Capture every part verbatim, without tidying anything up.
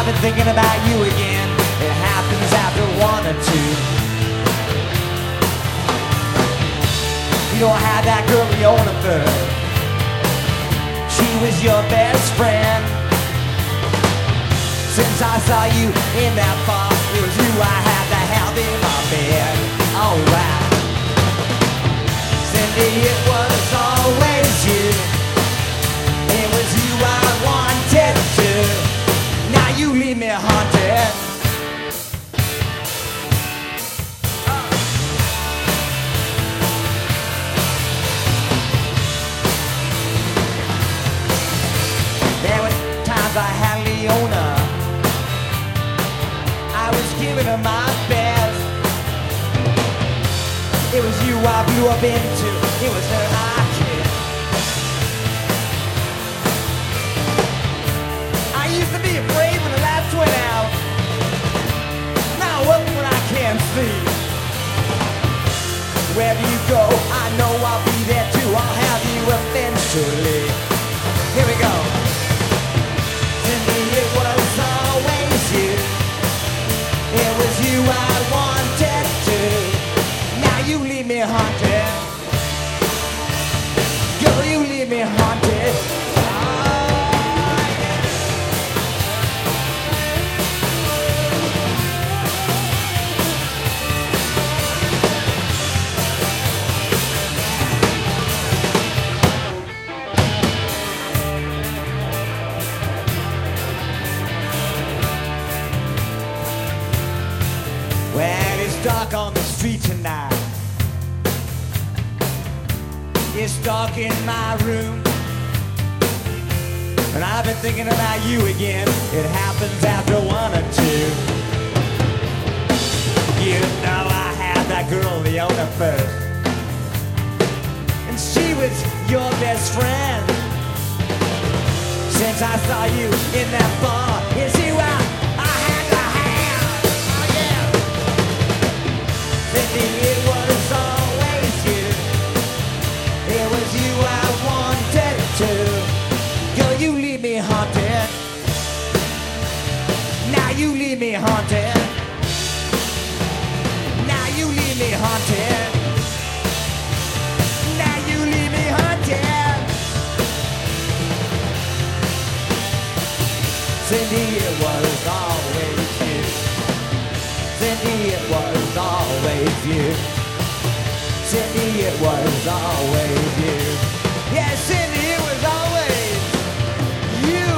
I've been thinking about you again. It happens after one or two. You don't have that girl Leona third. She was your best friend. Since I saw you in that bar, it was you I had to have in my bed. Alright. Cindy, it was always you. It was you I wanted to. Now you leave me haunted. There were times I had Leona. I was giving her my best. It was you I blew up into. It was her I kissed. I used to be afraid when the lights went out. Now look what I can see. Wherever you go, I know I'll be there too. I'll have you eventually. Here we go. Cindy, it was always you. It was you I wanted to. Now you leave me haunted. Girl, you leave me haunted. Oh, yeah. Well, it's dark on the street tonight. It's dark in my room. And I've been thinking about you again. It happens after one or two. You know I had that girl Leona first. And she was your best friend. Since I saw you in that bar, it's you I, I had to have. Oh yeah. Cindy, it was always you. It was you I wanted to. Girl, you leave me haunted. Now you leave me haunted. Now you leave me haunted. Now you leave me haunted. Cindy, it was always you. Cindy, it was always you. Cindy, it was always you. Yeah, Cindy, it was always you.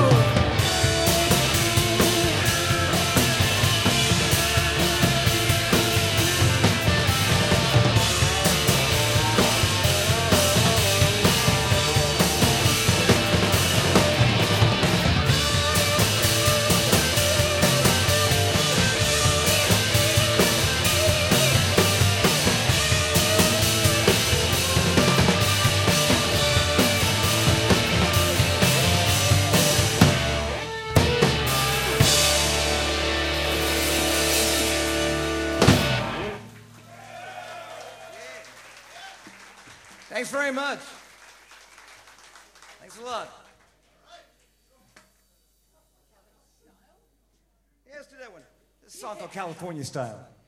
Thanks very much. Thanks a lot. Yeah, let's do that one. This is a song called California Style.